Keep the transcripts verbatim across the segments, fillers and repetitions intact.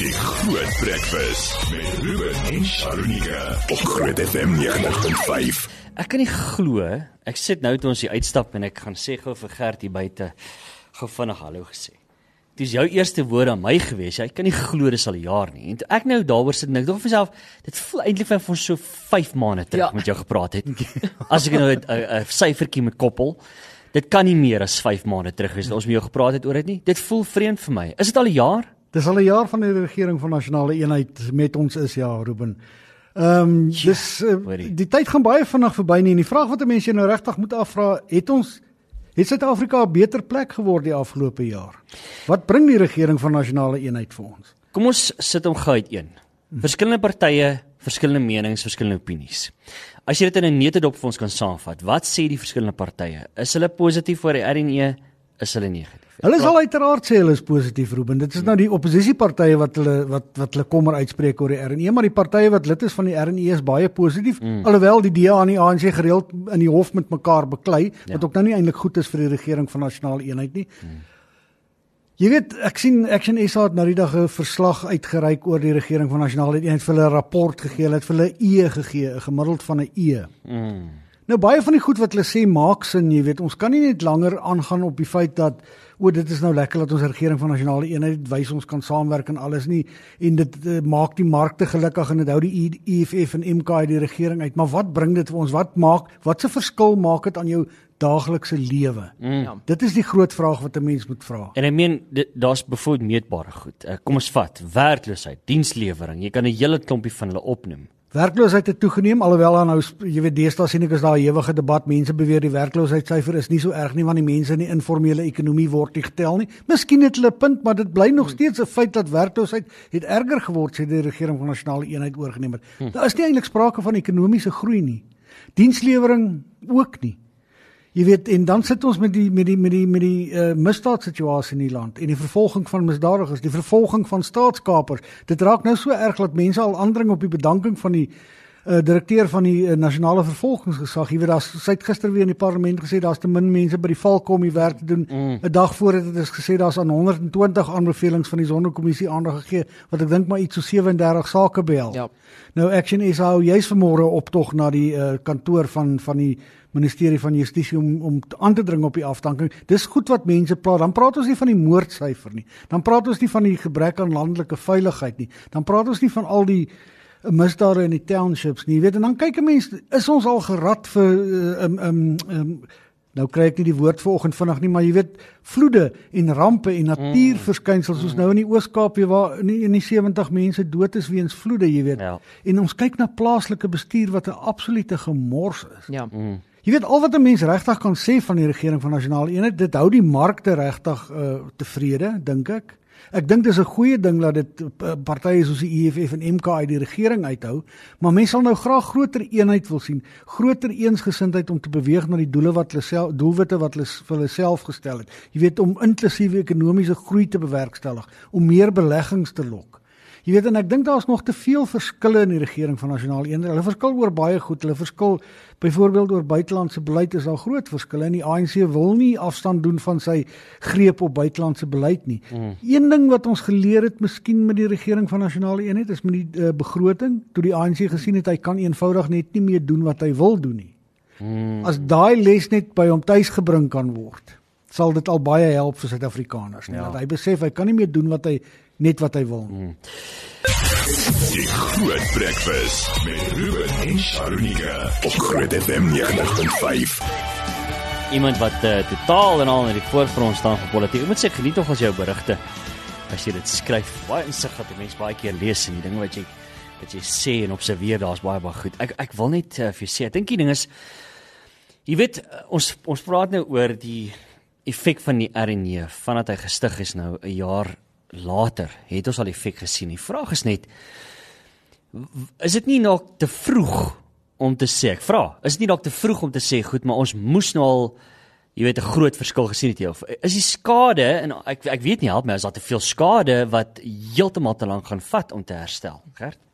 Die Groot Breakfast met Ruben en Sharonika op Groot F M negentig punt vyf. Ek kan nie glo, ek sit nou toe ons hier uitstap en ek gaan sê gou vir Gert hier buite, gou vinnig hallo gesê. Dit is jou eerste woord aan my gewees, jy kan nie glo dis al 'n jaar nie. En toe ek nou daaroor sit en ek dink vir myself, dit voel eintlik vir ons so vyf maande terug ja. met jou gepraat het. As ek nou 'n syfertjie met koppel, dit kan nie meer as vyf maande terug wees dat ons met jou gepraat het oor dit nie. Dit voel vreemd vir my. Is dit al 'n jaar? Dis al 'n jaar van die regering van nasionale eenheid met ons is, ja, Ruben. Ehm um, dis uh, die tyd gaan baie vinnig verby nie. En die vraag wat 'n mens jou nou regtig moet afvra, het ons het Suid-Afrika 'n beter plek geword die afgelope jaar? Wat bring die regering van nasionale eenheid vir ons? Kom ons sit hom gou uiteen. Verskillende partye, verskillende menings, verskillende opinies. As jy dit in 'n neutedop vir ons kan saamvat, wat sê die verskillende partye? Is hulle positief oor die R en E? Is hulle negatief? Hulle sal uiteraard sê hulle is positief, Ruben. Dit is nou die oppositiepartye wat hulle wat wat hulle kommer uitspreek oor die R en E, maar die partye wat lid is van die R en E is baie positief, mm. alhoewel die D A en die A N C gereeld in die hof met mekaar beklei, ja. wat ook nou nie eintlik goed is vir die regering van nasionale eenheid nie. Mm. Jy weet, ek sien Action S A het nou die dag 'n verslag uitgereik oor die regering van nasionale eenheid, vir hulle 'n rapport gegee, hulle het vir hulle 'n E gegee, 'n gemiddeld van 'n E. Mm. Nou baie van die goed wat hulle sê maak sin, jy weet, ons kan nie net langer aangaan op die feit dat o, dit is nou lekker dat ons regering van nasionale eenheid wys ons kan saamwerk en alles nie, en dit uh, maak die markte gelukkig en dit hou die E F F en M K I die regering uit, maar wat bring dit vir ons, wat maak, wat se verskil maak dit aan jou daaglikse lewe? Mm. Ja. Dit is die groot vraag wat 'n mens moet vra. En ek meen, daar's byvoorbeeld meetbare goed, uh, kom ons vat, werkloosheid, dienslewering, jy kan 'n hele klompie van hulle opnoem. Werkloosheid het toegeneem, alhoewel aan nou, jy weet, deesdae sien ek is daar 'n ewige debat, mense beweer die werkloosheidssyfer is nie so erg nie, want die mense in die informele ekonomie word nie getel nie. Miskien het hulle 'n punt, maar dit bly nog steeds 'n feit dat werkloosheid het erger geword sê die regering van nasionale eenheid oorgeneem het. Hm. Daar is nie eintlik sprake van ekonomiese groei nie. Dienslewering ook nie. Jy weet, en dan sit ons met die met die met die met die uh, misdaadsituasie in die land en die vervolging van misdadigers, die vervolging van staatskapers. Dit raak nou so erg dat mense al aandring op die bedanking van die uh, direkteur van die uh, nasionale vervolgingsgesag. Jy weet, daar sy het gister weer in die parlement gesê daar's te min mense by die valke om die werk te doen. 'n mm. dag voor het dit is gesê daar's aan honderd en twintig aanbevelings van die Sonderkommissie aandag gegee, wat ek dink maar iets so sewendertig sake behels. Ja. Nou Action S A hou juis vanmôre optog na die uh, kantoor van van die Ministerie van Justisie om om aan te dring op die afdanking. Dis goed wat mense praat. Dan praat ons nie van die moordsyfer nie. Dan praat ons nie van die gebrek aan landelike veiligheid nie. Dan praat ons nie van al die misdade in die townships nie. Jy weet, en dan kyk 'n mens, is ons al gerad vir uh, um, um, um, nou kry ek nie die woord vanoggend vinnig nie, maar jy weet, vloede en rampe en natuurverskynsels, soos mm. nou in die Oos-Kaap waar in die, in die sewentig mense dood is weens vloede, jy weet. Ja. En ons kyk na plaaslike bestuur wat 'n absolute gemors is. Ja. Mm. Jy weet, al wat 'n mens regtig kan sê van die regering van nasionale eenheid, dit hou die markte regtig uh, tevrede, dink ek. Ek dink dis 'n goeie ding dat dit uh, partye soos die E F F en M K I die regering uithou, maar mense sal nou graag groter eenheid wil sien, groter eensgesindheid om te beweeg na die doele wat hulle self, doelwitte wat hulle vir hulle self gestel het. Jy weet, om inklusiewe ekonomiese groei te bewerkstellig, om meer beleggings te lok. Jy weet, en ek dink daar is nog te veel verskille in die regering van nasionale eenheid. Hulle verskil oor baie goed. Hulle verskil byvoorbeeld oor buitelandse beleid is daar groot verskille. En die A N C wil nie afstand doen van sy greep op buitelandse beleid nie. Mm. Een ding wat ons geleer het miskien met die regering van nasionale eenheid is met die uh, begroting, toe die A N C gesien het hy kan eenvoudig net nie meer doen wat hy wil doen nie. Mm. As daai les net by hom tuis gebring kan word, sal dit al baie help vir Suid-Afrikaners. Ja. Dat hy besef hy kan nie meer doen wat hy net wat hy wil. Hmm. Die Groot Breakfast met Ruben en Sharonika op Groot F M negentig punt vyf. Iemand wat uh, totaal en al in die voorgrond staan vir politiek. Ek moet sê, geniet nog as jou berigte, as jy dit skryf, baie insig dat die mens baie keer lees en die dinge wat jy wat jy sê en observeer, daar is baie baie goed. Ek ek wil net uh, vir jou sê, ek dink die ding is, jy weet, ons ons praat nou oor die effek van die R en E, vandat hy gestig is nou 'n jaar later, het ons al die effek gesien. Die vraag is net, is dit nie nog te vroeg om te sê, ek vra, is dit nie nog te vroeg om te sê, goed, maar ons moes nou al, jy weet, 'n groot verskil gesien het hier, is die skade, en ek, ek weet nie, help my, is daar te veel skade, wat heeltemal te lank gaan vat om te herstel, Gert?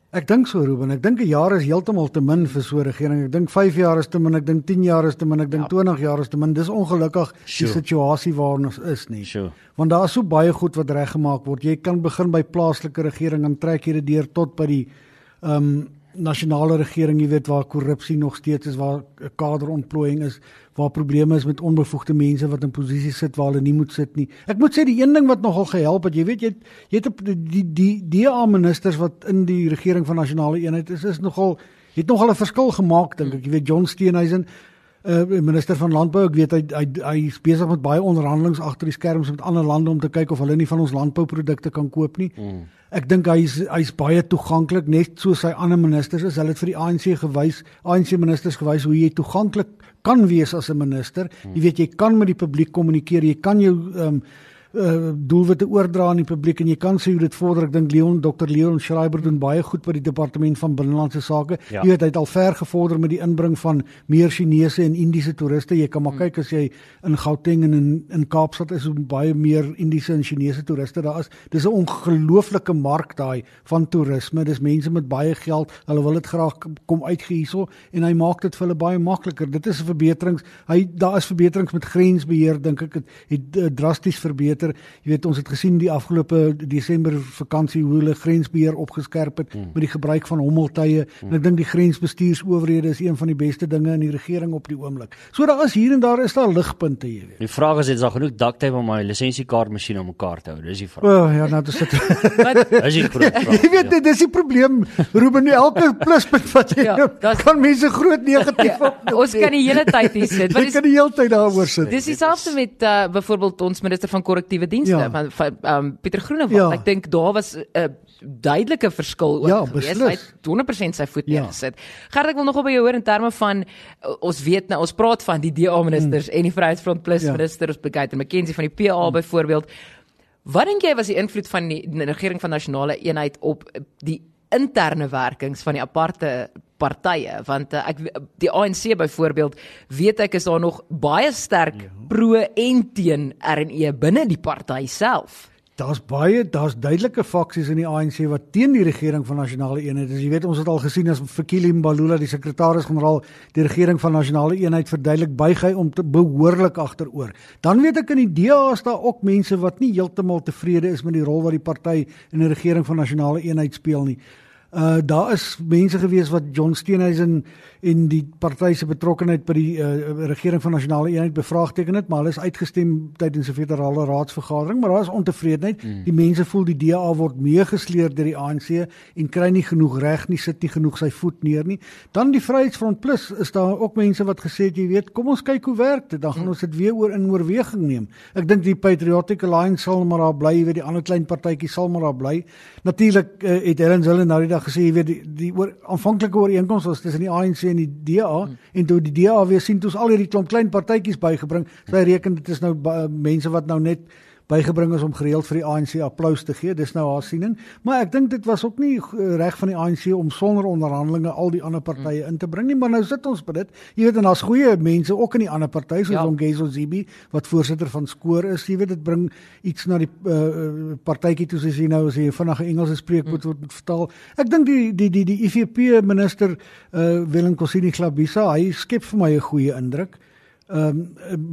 Ek dink so, Ruben. Ek dink 'n jaar is heeltemal te min vir so 'n regering. Ek dink vyf jaar is te min, ek dink tien jaar is te min, ek dink ja. twintig jaar is te min. Dis ongelukkig sure. die situasie waarin ons is nie. Sure. Want daar is so baie goed wat reggemaak word. Jy kan begin by plaaslike regering en trek jy dit deur tot by die ehm um, nasionale regering, jy weet waar korrupsie nog steeds is, waar kaderontplooiing is, waar probleme is met onbevoegde mense wat in posisies sit waar hulle nie moet sit nie. Ek moet sê die een ding wat nogal gehelp het, jy weet jy het, jy het die die D A ministers wat in die regering van nasionale eenheid is, is nogal het nogal 'n verskil gemaak dink ek. Jy weet John Steenhuisen, uh, minister van landbou, ek weet hy hy hy is besig met baie onderhandelings agter die skerms met ander lande om te kyk of hulle nie van ons landbouprodukte kan koop nie. Mm. Ek dink hy is hy is baie toeganklik, net soos sy ander ministers is. Hulle het vir die A N C gewys, A N C ministers gewys hoe jy toeganklik kan wees as 'n minister. Hmm. Jy weet jy kan met die publiek kommunikeer, jy kan jou um, uh, doelwitte oordra aan die publiek en jy kan sê hoe dit vorder. Ek dink Leon, dokter Leon Schreiber doen baie goed by die departement van binnelandse sake. Ja. Jy weet hy het al ver gevorder met die inbring van meer Chinese en Indiese toeriste. Jy kan maar hmm. kyk as jy in Gauteng en in, in Kaapstad is, hoe baie meer Indiese en Chinese toeriste daar is. Dis 'n ongelooflike mark daai van toerisme. Dis mense met baie geld. Hulle wil dit graag kom uitgee hierso en hy maak dit vir hulle baie makliker. Dit is 'n verbeterings. Hy daar is verbeterings met grensbeheer, dink ek het, het uh, drasties verbeter. Jy weet ons het gesien die afgelope Desember vakansie hoe hulle grensbeheer opgeskerp het hmm. met die gebruik van hommeltuie. Hmm. En ek dink die grensbestuursowerhede is een van die beste dinge in die regering op die oomblik. So daar is hier en daar is daar ligpunte, jy weet. Die vraag is, is daar genoeg duct-tape om my lisensiekaartmasjien om mekaar te hou? Dis die vraag. Oh, ja, nou dis dit. Dis die groot vraag. Jy weet, dis die probleem. Ruben, elke pluspunt wat jy ja, das, kan mense groot negatief op. Ja, ons kan die hele tyd hier sit. Jy kan die hele tyd daaroor sit. Dis dieselfde met uh, byvoorbeeld ons minister van korrektiewe dienste ja. van, van um, Pieter Groenewald. Ja. Ek dink daar was 'n uh, duidelike verskil ook ja, gewees. Hy het honderd persent sy voet ja. neergesit. Gert, ek wil nogal by jou hoor in terme van uh, ons weet nou, ons praat van die D A ministers mm. en die Vryheidsfront Plus ja. minister, ons bekyk en McKenzie van die P A mm. byvoorbeeld. Wat dink jy was die invloed van die, die regering van nasionale eenheid op die interne werkings van die aparte partye? Want uh, ek die A N C byvoorbeeld, weet ek is daar nog baie sterk ja. pro en teen R en E binne die party self. Daar's baie, daar's duidelike faksies in die A N C wat teen die regering van nasionale eenheid is. Jy weet, ons het al gesien as Fikile Mbalula, die sekretaris-generaal, die regering van nasionale eenheid verduidelik buig hy om te behoorlik agteroor. Dan weet ek in die D A is daar ook mense wat nie heeltemal tevrede is met die rol wat die party in die regering van nasionale eenheid speel nie. Uh, daar is mense gewees wat John Steenhuisen en die party se betrokkenheid by die uh, regering van nasionale eenheid bevraagteken het, maar hulle is uitgestem tydens 'n federale raadsvergadering, maar daar is ontevredenheid. Mm. Die mense voel die D A word meegesleer deur die A N C en kry nie genoeg reg nie, sit nie genoeg sy voet neer nie. Dan die Vryheidsfront Plus is daar ook mense wat gesê het, jy weet, kom ons kyk hoe werk dit, dan gaan mm. ons dit weer oor in oorweging neem. Ek dink die Patriotic Alliance sal maar daar bly, jy weet, die ander klein partytjies sal maar daar bly. Natuurlik uh, het Helen Zille nou die dag gesê, jy weet, die, die oor, aanvanklike ooreenkoms was tussen die A N C en die D A, hmm. en toe die D A weer sien, toe is al hierdie klomp klein partytjies bygebring, sy reken dit is nou uh, mense wat nou net bygebring is om gereeld vir die A N C applous te gee, dis nou haar siening, maar ek dink dit was ook nie reg van die A N C om sonder onderhandelinge al die ander partye in te bring nie, maar nou sit ons by dit, jy weet, en daar's goeie mense ook in die ander partye, soos ja. Ongezo Zibi, wat voorsitter van Skoor is, jy weet, dit bring iets na die uh, partytjie toe, soos jy nou, as jy vinnige Engelse spreekwoord word mm. vertaal. Ek dink die, die, die, die I V P minister, uh, Willem Kosini Glabisa, hy skep vir my 'n goeie indruk, Um,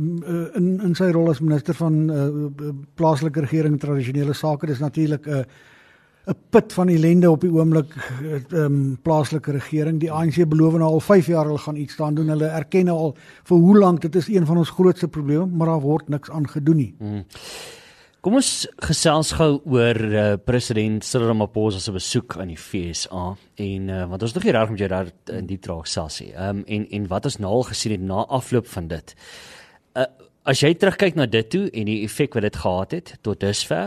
in, in sy rol as minister van uh, plaaslike regering en tradisionele sake. Dis natuurlik 'n 'n put van ellende op die oomblik, um, plaaslike regering. Die A N C beloof nou al vyf jaar hulle gaan iets staan doen. Hulle erken nou al vir hoe lank dit is een van ons grootste probleme, maar daar word niks aan gedoen nie. Hmm. Kom ons gesels gou oor uh, president Cyril Ramaphosa se besoek aan die V S A en uh, want ons is nog nie reg met jou daar in die traag selfs nie. Um, en en wat ons nou al gesien het na afloop van dit. Uh, as jy terugkyk na dit toe en die effek wat dit gehad het tot dusver.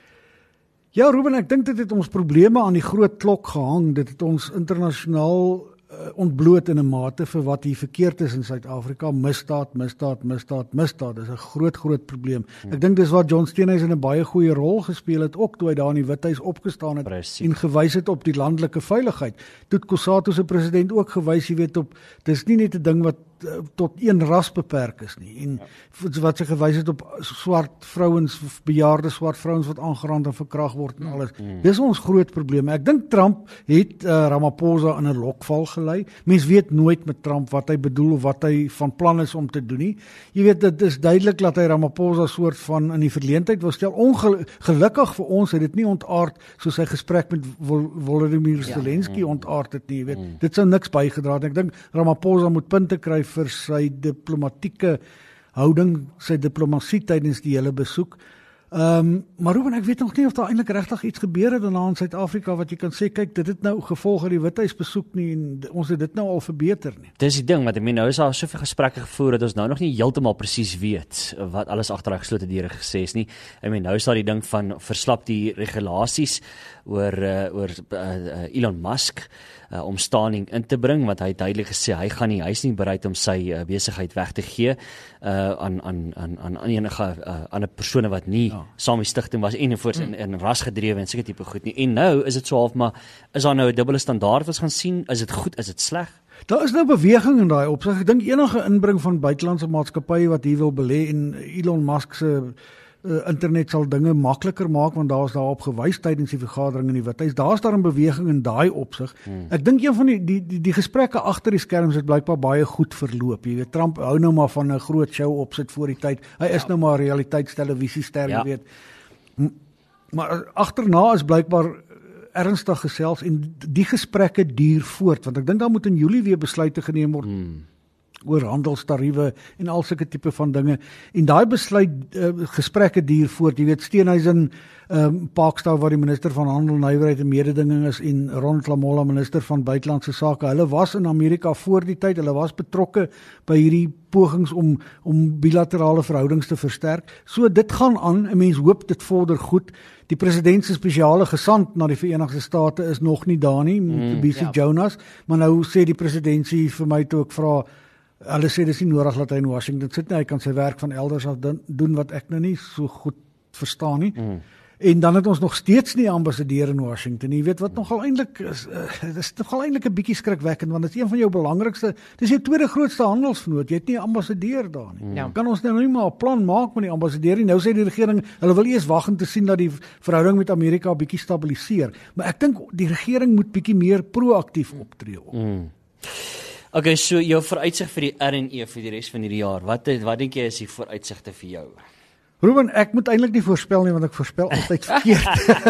Ja, Ruben, ek dink dit het ons probleme aan die groot klok gehang. Dit het ons internasionaal uh, ontbloot in 'n mate vir wat hier verkeerd is in Suid-Afrika. Misdaad, misdaad, misdaad, misdaad. Dis 'n groot groot probleem. Hmm. Ek dink dis waar John Steenhuisen 'n baie goeie rol gespeel het ook toe hy daar in die Withuis opgestaan het Precies. en gewys het op die landelike veiligheid. Toe Kossatu se president ook gewys, jy weet, op dis nie net 'n ding wat uh, tot een ras beperk is nie. En ja. wat sy gewys het op swart vrouens, bejaarde swart vrouens wat aangerand en verkrag word en alles. Mm. Dis ons groot probleem. Ek dink Trump het uh, Ramaphosa in 'n lokval gelei. Mens weet nooit met Trump wat hy bedoel of wat hy van plan is om te doen nie. Jy weet, dit is duidelik dat hy Ramaphosa soort van in die verleentheid wil stel. Ongelukkig vir ons het dit nie ontaard soos sy gesprek met Vol Volodymyr Zelensky ja. ontaard het nie. Jy weet, mm. dit sou niks bygedra het. Ek dink Ramaphosa moet punte kry vir sy diplomatieke houding, sy diplomatie tydens die hele besoek. Um, maar Ruben, ek weet nog nie of daar eintlik regtig iets gebeur het daarna in Suid-Afrika wat jy kan sê, kyk, dit het nou gevolg uit die Withuis besoek nie en ons het dit nou al verbeter nie. Dis die ding, want ek meen nou is daar soveel gesprekke gevoer dat ons nou nog nie heeltemal presies weet wat alles agter daai geslote deure gesê is nie. Ek meen nou is daar die ding van verslap die regulasies oor uh, oor uh, Elon Musk uh, om staning in te bring, want hy het duidelik gesê hy gaan nie, hy is nie bereid om sy uh, besigheid weg te gee uh, aan aan aan aan enige uh, ander persone wat nie ja. saam die stigting was en voors in, in rasgedrewe en sulke tipe goed nie. En nou is dit so half, maar is daar nou 'n dubbele standaard wat ons gaan sien? Is dit goed, is dit sleg? Daar is nou beweging in daai opsig. Ek dink enige inbring van buitelandse maatskappye wat hier wil belê en Elon Musk se Uh, internet sal dinge makliker maak, want daar is daarop gewys tydens die vergadering in die Withuis. Daar is daar 'n beweging in daai opsig. Hmm. Ek dink een van die die die, die gesprekke agter die skerms het blykbaar baie goed verloop. Jy weet, Trump hou nou maar van 'n groot show opsit voor die tyd. Hy is ja. nou maar 'n realiteitstelevisiester, ja. jy weet. Maar agterna is blykbaar ernstig gesels en die gesprekke duur voort, want ek dink daar moet in Julie weer besluite geneem word. Hmm. oor handelstariewe en al sulke tipe van dinge. En daai besluit uh, gesprekke duur voort. Jy weet, Steenhuisen, um, Parkstad waar die minister van Handel, Nywerheid en Mededinging is en Ron Lamola, minister van Buitelandse Sake. Hulle was in Amerika voor die tyd. Hulle was betrokke by hierdie pogings om om bilaterale verhoudings te versterk. So dit gaan aan. 'n Mens hoop dit vorder goed. Die president se spesiale gesant na die Verenigde State is nog nie daar nie, Mitsubishi mm, ja. Jonas, maar nou sê die presidentsie vir my toe ek vra, hulle sê dis nie nodig dat hy in Washington sit nie, hy kan sy werk van elders af doen wat ek nou nie so goed verstaan nie. Mm. En dan het ons nog steeds nie ambassadeur in Washington. Jy weet wat nogal eintlik is, uh, dis nogal eintlik 'n bietjie skrikwekkend, want dit is een van jou belangrikste, dis jou tweede grootste handelsvernoot. Jy het nie 'n ambassadeur daar nie. Ja. Kan ons nou nie maar 'n plan maak met die ambassadeur nie? Nou sê die regering, hulle wil eers wag om te sien dat die verhouding met Amerika 'n bietjie stabiliseer. Maar ek dink die regering moet bietjie meer proaktief optree ook. Mm. Okay, so jou vooruitsig vir die R en E vir die res van hierdie jaar. Wat wat dink jy is die vooruitsigte vir jou? Ruben, ek moet eintlik nie voorspel nie, want ek voorspel altyd verkeerd.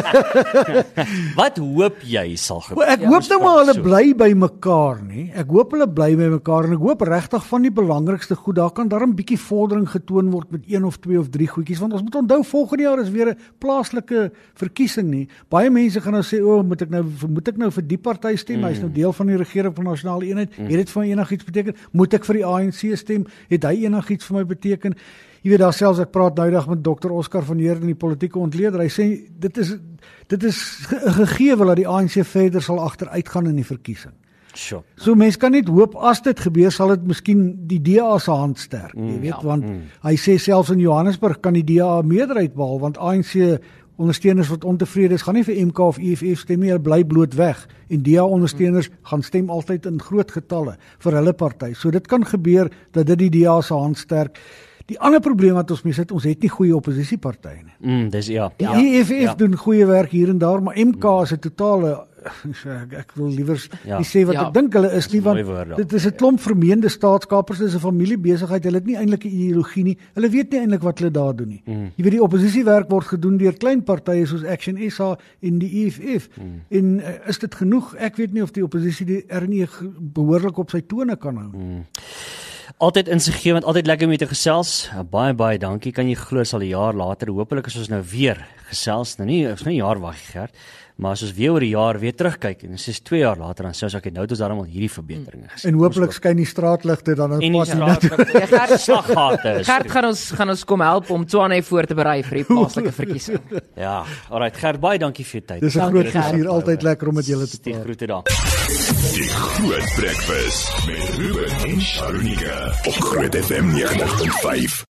Wat hoop jy sal gebeur? Ek hoop nou maar hulle so. bly by mekaar, nie. Ek hoop hulle bly by mekaar en ek hoop regtig van die belangrikste goed, daar kan daar 'n bietjie vordering getoon word met een of twee of drie goedjies, want ons moet onthou volgende jaar is weer 'n plaaslike verkiesing nie. Baie mense gaan nou sê, "O, oh, moet ek nou moet ek nou vir die party stem? Mm. Hy's nou deel van die regering van Nasionale Eenheid. Mm. Het dit vir my enigiets beteken? Moet ek vir die A N C stem? Het hy enigiets vir my beteken?" Jy weet daar selfs, ek praat nou eendag met dokter Oscar van Heerden, die politieke ontleder, hy sê, dit is dit is 'n gegewe dat die A N C verder sal agteruit gaan in die verkiesing. Sure. So mense kan net hoop, as dit gebeur, sal dit miskien die D A se hand sterk, mm, jy weet, ja, want mm. hy sê selfs in Johannesburg kan die D A 'n meerderheid behaal, want A N C ondersteuners wat ontevrede is, gaan nie vir M K of E F F stem nie, hulle bly bloot weg. En D A ondersteuners mm. gaan stem altyd in groot getalle vir hulle party. So dit kan gebeur dat dit die D A se hand sterk. Die ander probleem wat ons mee sit, ons het nie goeie oppositiepartye nie. Mm, dis ja. Die ja, E F F ja. doen goeie werk hier en daar, maar M K mm. is 'n totale ek, ek wil liewer ja. nie sê wat ja. ek dink hulle is nie, want woord, dit is 'n klomp vermeende staatskapers, dit is 'n familiebesigheid, hulle het nie eintlik 'n ideologie nie. Hulle weet nie eintlik wat hulle daar doen nie. Mm. Jy weet die oppositiewerk word gedoen deur klein partye soos Action S A en die E F F. Mm. En uh, is dit genoeg? Ek weet nie of die oppositie die R en E behoorlik op sy tone kan hou. Mm. Altyd insiggewend, altyd lekker om mee te gesels. Baie baie dankie. Kan jy glo sal 'n jaar later hopelik is ons nou weer gesels. Nou nie, ons nou 'n jaar wag Gert, maar as ons weer oor die jaar weer terugkyk en dis twee jaar later dan sê ons ek nou het ons daarom al hierdie verbeteringe gesien. En hopelik skyn die straatligte dan op pad hier. Gert slaggate. Gert gaan ons gaan ons kom help om Tshwane voor te berei vir die plaaslike verkiesing. Ja, alright Gert, baie dankie vir jou tyd. Dis 'n groot plesier, altyd lekker om met julle te praat. Die groete daar. Die Groot Breakfast met Ruben en Sharunika op Groot F M negentig punt vyf.